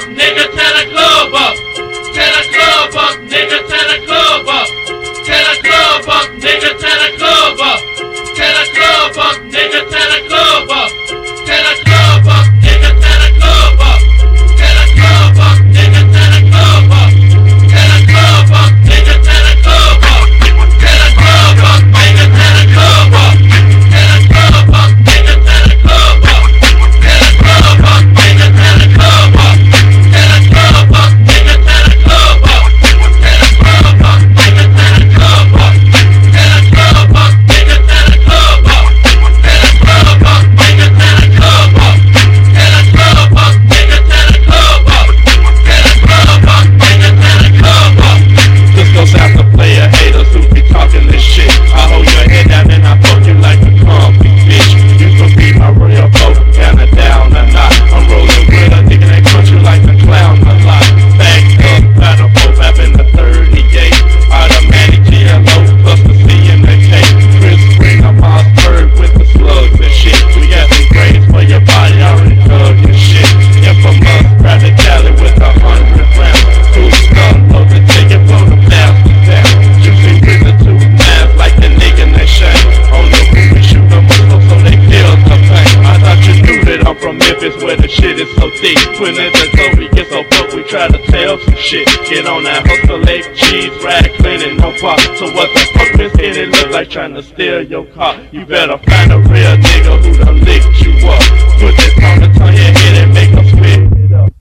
up, nigga, tear the club up. Tear the club up, nigga, tear the club up. Tear the club up, nigga, tear the club up. Tear the club up, nigga, tear the club up. Tear the club up, nigga, tear the club up. Tear the club up, nigga, tear the club up. Tear the club up, nigga, tear the club up. Tear the club up, nigga, tear the club up. Tear the club up, nigga, tear the club up. Tear the club up, nigga, tear the club up. Tear the club up, nigga, tear the club up. Tear the club up, nigga, tear the club up. Tear the club up, nigga, tear the club up. Tear the club up, nigga, tear the club up. Tear the club up, nigga, tear the club up. Tear the club up, nigga, tear the club up. This goes out to player haters who be talking this shit. I hold your head down and I fuck you like a comfy bitch. You can be my real folk, kinda down or not. I'm rolling with a nigga that crunch you like a clown a lot. Backed up by the Pope, having a 38. Automatic GLO, plus the C in the K. Chris Green, I'm Mossberg with the slugs and shit. We got some grades for your body, already dug your shit. Infamous, Cali with 100 grams. Two skunk, load the ticket, blow the bastard down. Juicy with the 2 knives like the nigga that shame. On the roof, we shoot them up so they feel the pain. I thought you knew that I'm from Memphis where the shit is so thick. When in the club we get so fucked, we try to tell some shit. Get on that hustle, leg, cheese, rag, cleaning, no pop. So what the fuck is it? It look like trying to steal your car. You better find a real nigga who done licked you up. Put that tongue to your head and make them spit it up.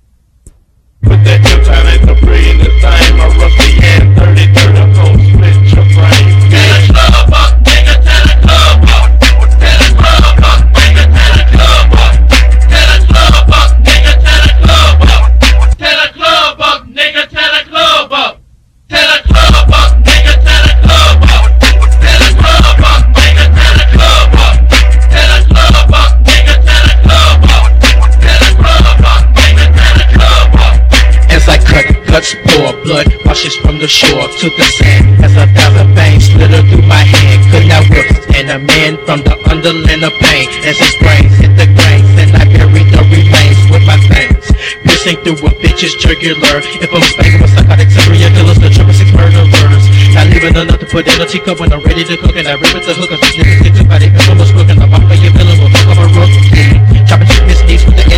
Put that hip down at the brilliant the same. A rusty hand, 30, cold split your brain. Tear the club up, nigga, tear the club up. Tear the club up, nigga, tear the club up. Tear the club up, nigga, tear the club up. Tear the club up, nigga, tear the club up. Tear the club up, nigga, tear the club up. Tear the club up, nigga, tear the club up. Tear the club up, nigga, tear the club up. Tear the club up, nigga, tear the club up. As I cut, guts pour, blood washes from the shore to the sand. As 1,000 veins slither through my hand, could not withstand a man from the underland of pain. As his brains hit the grains, and I bury the remains with my veins, piercing through a bitch's jugular. If I'm spanking with psychotic serial killers, the 666 murderers. Not leaving enough to put in a teacup when I'm ready to cook, and I rip it to hook. Cause these niggas get too bad, they almost cooking. I'm off of your pillow, we'll fuck up a rook. Chopping shit, miss knees with the